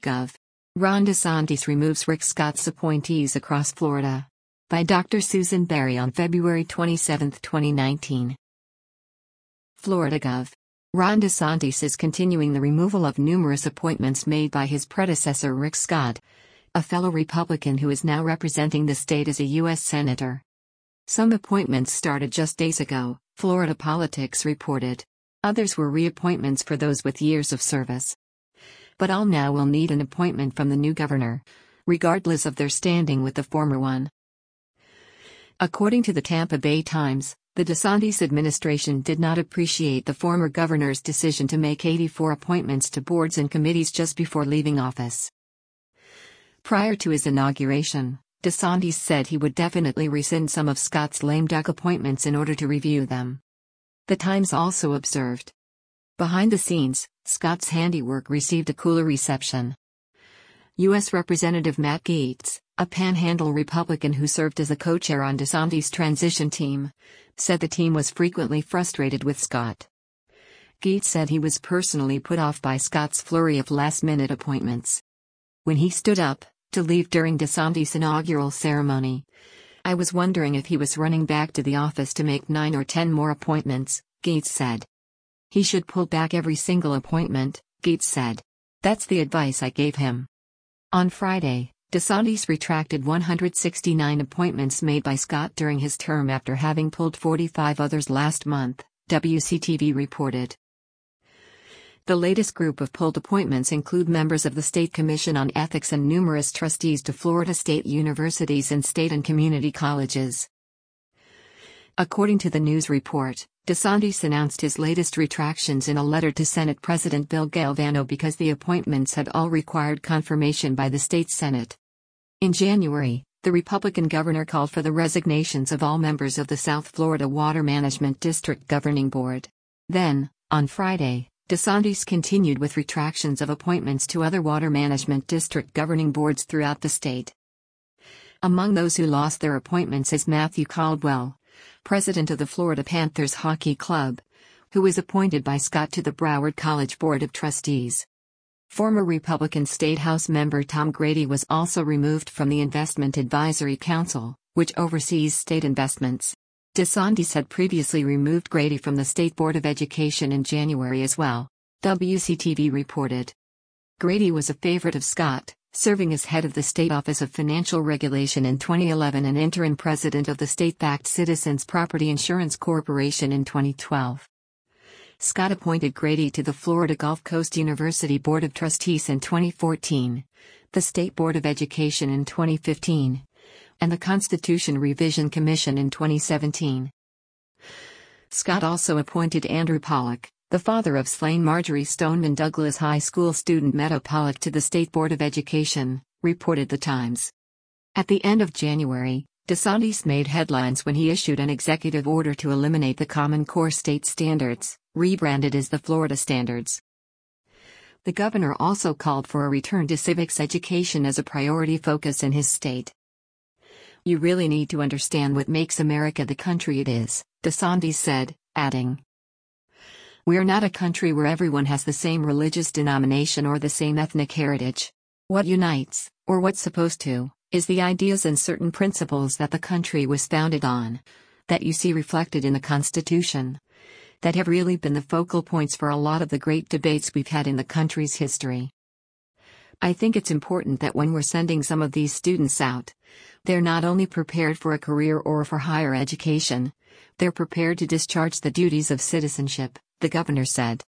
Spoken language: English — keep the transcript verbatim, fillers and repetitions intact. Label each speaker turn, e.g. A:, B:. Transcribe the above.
A: Gov. Ron DeSantis removes Rick Scott's appointees across Florida. By Doctor Susan Berry on February twenty-seventh, twenty nineteen. Florida Gov. Ron DeSantis is continuing the removal of numerous appointments made by his predecessor Rick Scott, a fellow Republican who is now representing the state as a U S Senator. Some appointments started just days ago, Florida Politics reported. Others were reappointments for those with years of service. But all now will need an appointment from the new governor, regardless of their standing with the former one. According to the Tampa Bay Times, the DeSantis administration did not appreciate the former governor's decision to make eighty-four appointments to boards and committees just before leaving office. Prior to his inauguration, DeSantis said he would definitely rescind some of Scott's lame duck appointments in order to review them. The Times also observed. Behind the scenes, Scott's handiwork received a cooler reception. U S Representative Matt Gaetz, a Panhandle Republican who served as a co-chair on DeSantis' transition team, said the team was frequently frustrated with Scott. Gaetz said he was personally put off by Scott's flurry of last-minute appointments. When he stood up to leave during DeSantis' inaugural ceremony, I was wondering if he was running back to the office to make nine or ten more appointments, Gaetz said. He should pull back every single appointment, Gaetz said. That's the advice I gave him. On Friday, DeSantis retracted one hundred sixty-nine appointments made by Scott during his term after having pulled forty-five others last month, W C T V reported. The latest group of pulled appointments include members of the State Commission on Ethics and numerous trustees to Florida state universities and state and community colleges. According to the news report, DeSantis announced his latest retractions in a letter to Senate President Bill Galvano because the appointments had all required confirmation by the state Senate. In January, the Republican governor called for the resignations of all members of the South Florida Water Management District Governing Board. Then, on Friday, DeSantis continued with retractions of appointments to other water management district governing boards throughout the state. Among those who lost their appointments is Matthew Caldwell, president of the Florida Panthers Hockey Club, who was appointed by Scott to the Broward College Board of Trustees. Former Republican State House member Tom Grady was also removed from the Investment Advisory Council, which oversees state investments. DeSantis had previously removed Grady from the State Board of Education in January as well, W C T V reported. Grady was a favorite of Scott, serving as head of the State Office of Financial Regulation in twenty eleven and interim president of the state-backed Citizens Property Insurance Corporation in twenty twelve. Scott appointed Grady to the Florida Gulf Coast University Board of Trustees in twenty fourteen, the State Board of Education in twenty fifteen, and the Constitution Revision Commission in twenty seventeen. Scott also appointed Andrew Pollock, the father of slain Marjorie Stoneman Douglas High School student Meadow Pollock, to the State Board of Education, reported the Times. At the end of January, DeSantis made headlines when he issued an executive order to eliminate the Common Core state standards, rebranded as the Florida Standards. The governor also called for a return to civics education as a priority focus in his state. You really need to understand what makes America the country it is, DeSantis said, adding, "We're not a country where everyone has the same religious denomination or the same ethnic heritage. What unites, or what's supposed to, is the ideas and certain principles that the country was founded on, that you see reflected in the Constitution, that have really been the focal points for a lot of the great debates we've had in the country's history. I think it's important that when we're sending some of these students out, they're not only prepared for a career or for higher education, they're prepared to discharge the duties of citizenship," the governor said.